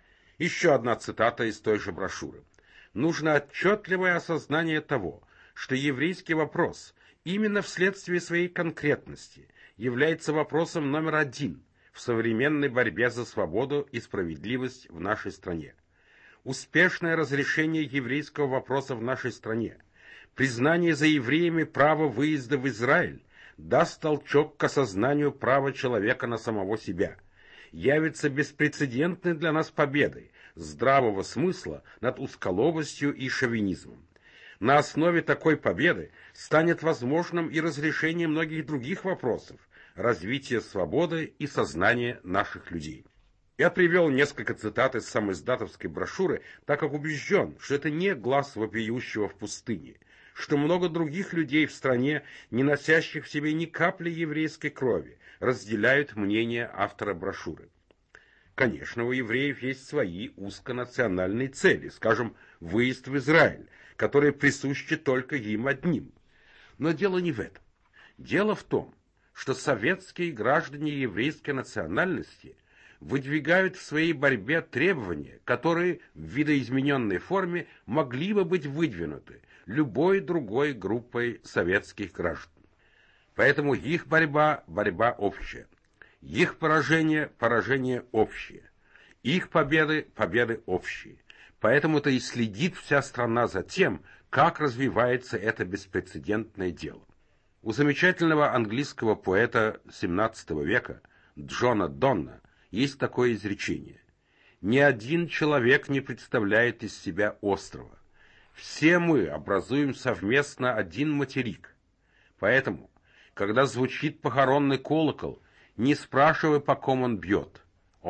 Еще одна цитата из той же брошюры. «Нужно отчетливое осознание того, что еврейский вопрос именно вследствие своей конкретности является вопросом номер один в современной борьбе за свободу и справедливость в нашей стране. Успешное разрешение еврейского вопроса в нашей стране, признание за евреями права выезда в Израиль даст толчок к осознанию права человека на самого себя, явится беспрецедентной для нас победой здравого смысла над узколобостью и шовинизмом. На основе такой победы станет возможным и разрешение многих других вопросов, развитие свободы и сознания наших людей». Я привел несколько цитат из самоиздатовской брошюры, так как убежден, что это не глас вопиющего в пустыне, что много других людей в стране, не носящих в себе ни капли еврейской крови, разделяют мнение автора брошюры. Конечно, у евреев есть свои узконациональные цели, скажем, выезд в Израиль, которые присущи только им одним. Но дело не в этом. Дело в том, что советские граждане еврейской национальности выдвигают в своей борьбе требования, которые в видоизмененной форме могли бы быть выдвинуты любой другой группой советских граждан. Поэтому их борьба – борьба общая, их поражение – поражение общее, их победы – победы общие. Поэтому-то и следит вся страна за тем, как развивается это беспрецедентное дело. У замечательного английского поэта XVII века Джона Донна есть такое изречение: «Ни один человек не представляет из себя острова. Все мы образуем совместно один материк. Поэтому, когда звучит похоронный колокол, не спрашивай, по ком он бьет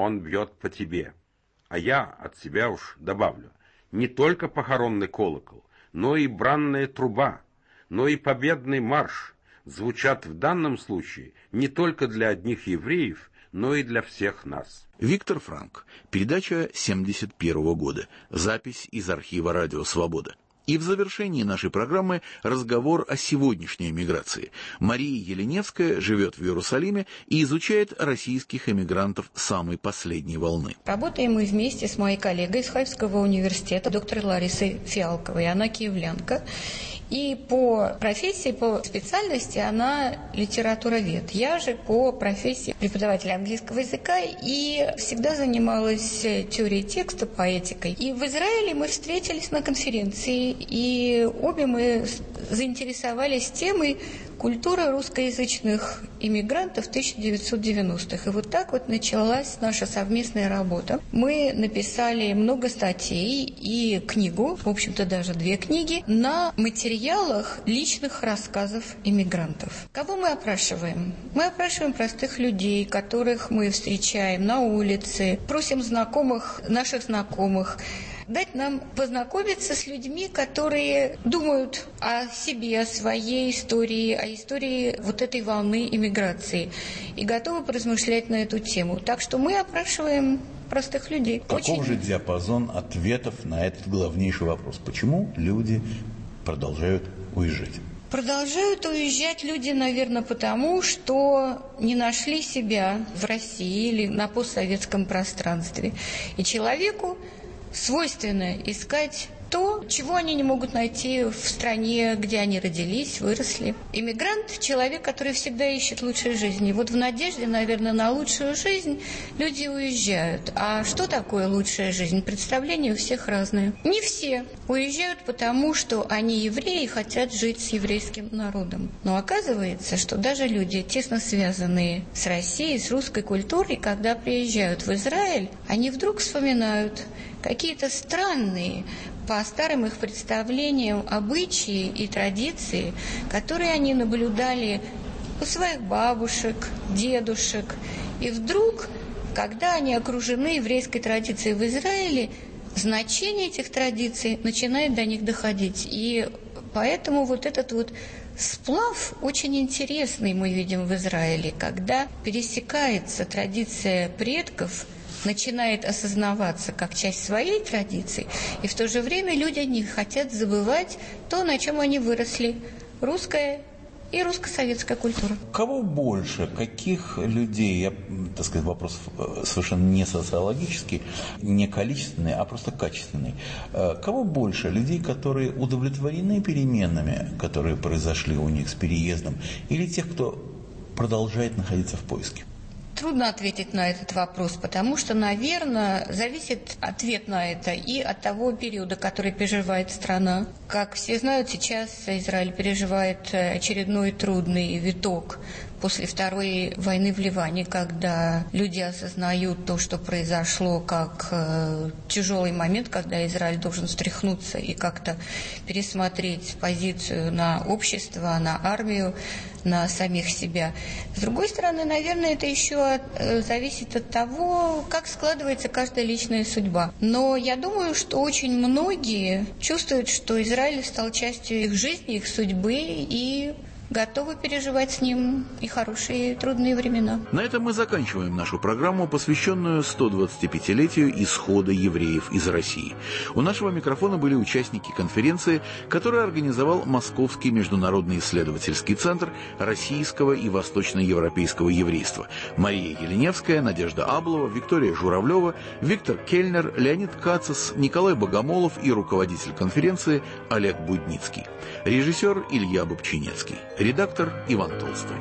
по тебе». А я от себя уж добавлю: не только похоронный колокол, но и бранная труба, но и победный марш звучат в данном случае не только для одних евреев, но и для всех нас. Виктор Франк. Передача 1971 года. Запись из архива «Радио Свобода». И в завершении нашей программы разговор о сегодняшней эмиграции. Мария Еленевская живет в Иерусалиме и изучает российских эмигрантов самой последней волны. Работаем мы вместе с моей коллегой из Хайфского университета, докторой Ларисой Фиалковой. Она киевлянка. И по профессии, по специальности она литературовед. Я же по профессии преподаватель английского языка и всегда занималась теорией текста, поэтикой. И в Израиле мы встретились на конференции, и обе мы заинтересовались темой культуры русскоязычных иммигрантов 1990-х. И вот так вот началась наша совместная работа. Мы написали много статей и книгу, в общем-то даже 2 книги, на материалах личных рассказов иммигрантов. Кого мы опрашиваем? Мы опрашиваем простых людей, которых мы встречаем на улице, просим наших знакомых дать нам познакомиться с людьми, которые думают о себе, о своей истории, о истории вот этой волны иммиграции и готовы поразмышлять на эту тему. Так что мы опрашиваем простых людей. Каков же диапазон ответов на этот главнейший вопрос? Почему люди продолжают уезжать? Продолжают уезжать люди, наверное, потому, что не нашли себя в России или на постсоветском пространстве. И человеку свойственно искать то, чего они не могут найти в стране, где они родились, выросли. Иммигрант – человек, который всегда ищет лучшей жизни. Вот в надежде, наверное, на лучшую жизнь люди уезжают. А что такое лучшая жизнь? Представления у всех разные. Не все уезжают, потому что они евреи и хотят жить с еврейским народом. Но оказывается, что даже люди, тесно связанные с Россией, с русской культурой, когда приезжают в Израиль, они вдруг вспоминают какие-то странные, по старым их представлениям, обычаи и традиции, которые они наблюдали у своих бабушек, дедушек. И вдруг, когда они окружены еврейской традицией в Израиле, значение этих традиций начинает до них доходить. И поэтому вот этот вот сплав очень интересный мы видим в Израиле, когда пересекается традиция предков, начинает осознаваться как часть своей традиции, и в то же время люди не хотят забывать то, на чем они выросли, русская и русско-советская культура. Кого больше, каких людей, я, так сказать, вопрос совершенно не социологический, не количественный, а просто качественный. Кого больше, людей, которые удовлетворены переменами, которые произошли у них с переездом, или тех, кто продолжает находиться в поиске? Трудно ответить на этот вопрос, потому что, наверное, зависит ответ на это и от того периода, который переживает страна. Как все знают, сейчас Израиль переживает очередной трудный виток после Второй войны в Ливане, когда люди осознают то, что произошло, как тяжелый момент, когда Израиль должен встряхнуться и как-то пересмотреть позицию на общество, на армию, на самих себя. С другой стороны, наверное, это еще зависит от того, как складывается каждая личная судьба. Но я думаю, что очень многие чувствуют, что Израиль стал частью их жизни, их судьбы, и готовы переживать с ним и хорошие, и трудные времена. На этом мы заканчиваем нашу программу, посвященную 125-летию исхода евреев из России. У нашего микрофона были участники конференции, которую организовал Московский международный исследовательский центр российского и восточноевропейского еврейства. Мария Еленевская, Надежда Аблова, Виктория Журавлева, Виктор Кельнер, Леонид Кацис, Николай Богомолов и руководитель конференции Олег Будницкий. Режиссер Илья Бобчинецкий. Редактор Иван Толстой.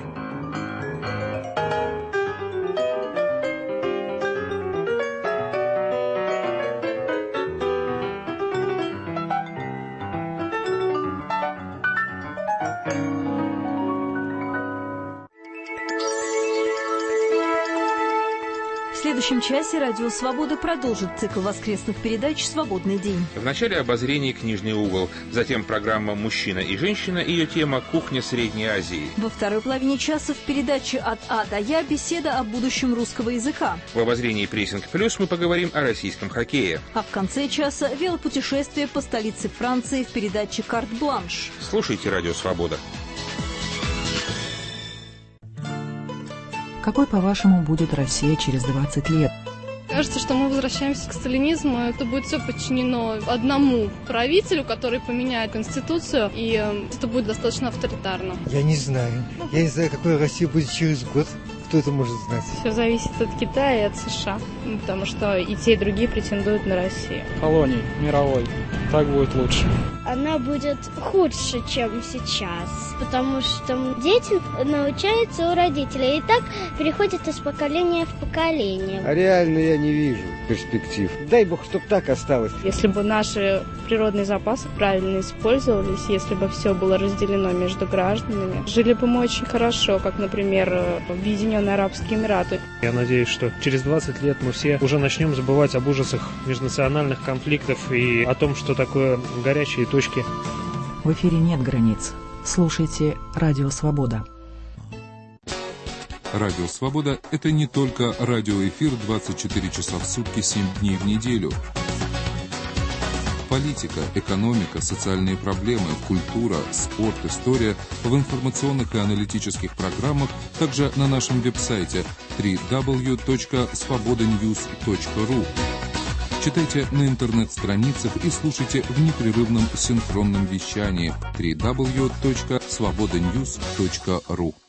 В следующем часе «Радио Свобода» продолжит цикл воскресных передач «Свободный день». В начале обозрение «Книжный угол», затем программа «Мужчина и женщина», ее тема «Кухня Средней Азии». Во второй половине часа в передаче «От А до Я» беседа о будущем русского языка. В обозрении «Прессинг Плюс» мы поговорим о российском хоккее. А в конце часа велопутешествие по столице Франции в передаче «Карт-бланш». Слушайте «Радио Свобода». Какой, по-вашему, будет Россия через 20 лет? Кажется, что мы возвращаемся к сталинизму. Это будет все подчинено одному правителю, который поменяет конституцию, и это будет достаточно авторитарно. Я не знаю. Я не знаю, какой Россия будет через год. Кто это может знать? Все зависит от Китая и от США, потому что и те, и другие претендуют на Россию. Колоний мировой. Так будет лучше. Она будет худше, чем сейчас, потому что дети научаются у родителей, и так переходят из поколения в поколение. А реально я не вижу перспектив. Дай бог, чтоб так осталось. Если бы наши природные запасы правильно использовались, если бы все было разделено между гражданами, жили бы мы очень хорошо, как, например, Объединенные Арабские Эмираты. Я надеюсь, что через 20 лет мы все уже начнем забывать об ужасах межнациональных конфликтов и о том, что такое горячие точки. В эфире нет границ. Слушайте «Радио Свобода». Радио «Свобода» — это не только радиоэфир 24 часа в сутки, 7 дней в неделю. Политика, экономика, социальные проблемы, культура, спорт, история в информационных и аналитических программах, также на нашем веб-сайте www.svobodanews.ru. Читайте на интернет-страницах и слушайте в непрерывном синхронном вещании www.svobodanews.ru.